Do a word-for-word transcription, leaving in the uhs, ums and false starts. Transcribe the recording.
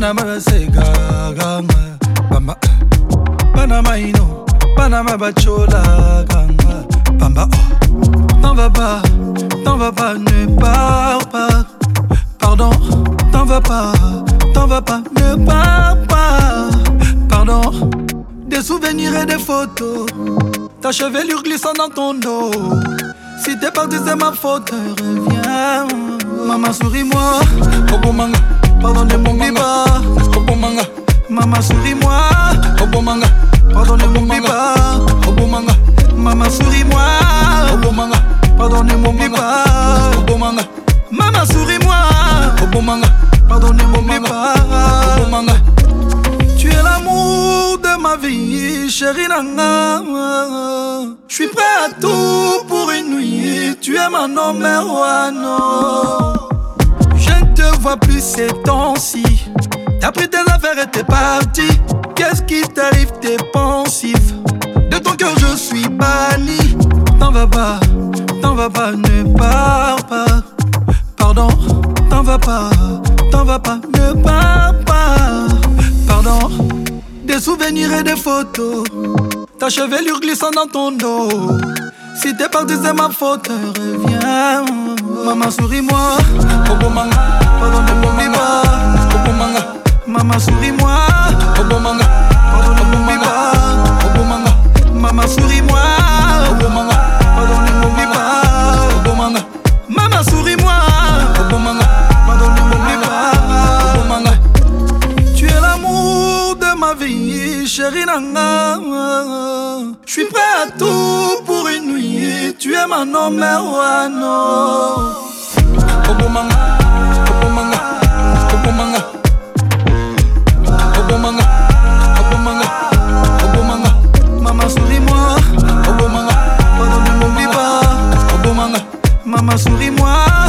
Panama sega ganga Bamba Panama ino Panama bachola ganga Bamba oh T'en vas pas, t'en vas pas, ne pars pas. Pardon, t'en vas pas, t'en vas pas, ne pars pas. Pardon, des souvenirs et des photos. Ta chevelure glissant dans ton dos. Si t'es parti c'est ma faute, reviens. Maman souris-moi, Obo manga, pardon ne m'oublie pas. Obo manga, maman souris-moi, Obo manga, pardon ne m'oublie pas. Obo manga, maman souris-moi, Obo manga, pardon ne m'oublie pas. Obo manga, maman souris-moi, Obo manga, pardon ne m'oublie pas. Obo manga. Tu es l'amour de ma vie, chérie Nanga. Je suis prêt à tout pour une nuit. Tu es ma numéro one. Je ne te vois plus ces temps-ci. T'as pris tes affaires et t'es parti. Qu'est-ce qui t'arrive, t'es pensif. De ton cœur je suis banni. T'en vas pas, t'en vas pas, ne pars pas. Pardon, t'en vas pas, t'en vas pas, ne pars pas. Pardon, des souvenirs et des photos. Ta chevelure glissant dans ton dos. Si t'es parti c'est ma faute, reviens. Maman souris-moi, Obo manga, pardon ne m'oublie pas. Obo manga, maman souris-moi, Obo manga, pardon ne m'oublie pas. Obo manga, maman souris-moi, Obo manga, pardon ne m'oublie pas. Obo manga, maman souris-moi, Obo manga, pardon ne m'oublie pas. Obo manga. Tu es l'amour de ma vie, chérie Nanga. Je suis prêt à tout pour une nuit. Tu es ma numéro one. Obo manga, Obo manga, Obo manga, Obo manga, Obo manga, Obo manga. Maman souris-moi, Obo manga, pardon ne m'oublie pas. Obo manga, Maman souris-moi.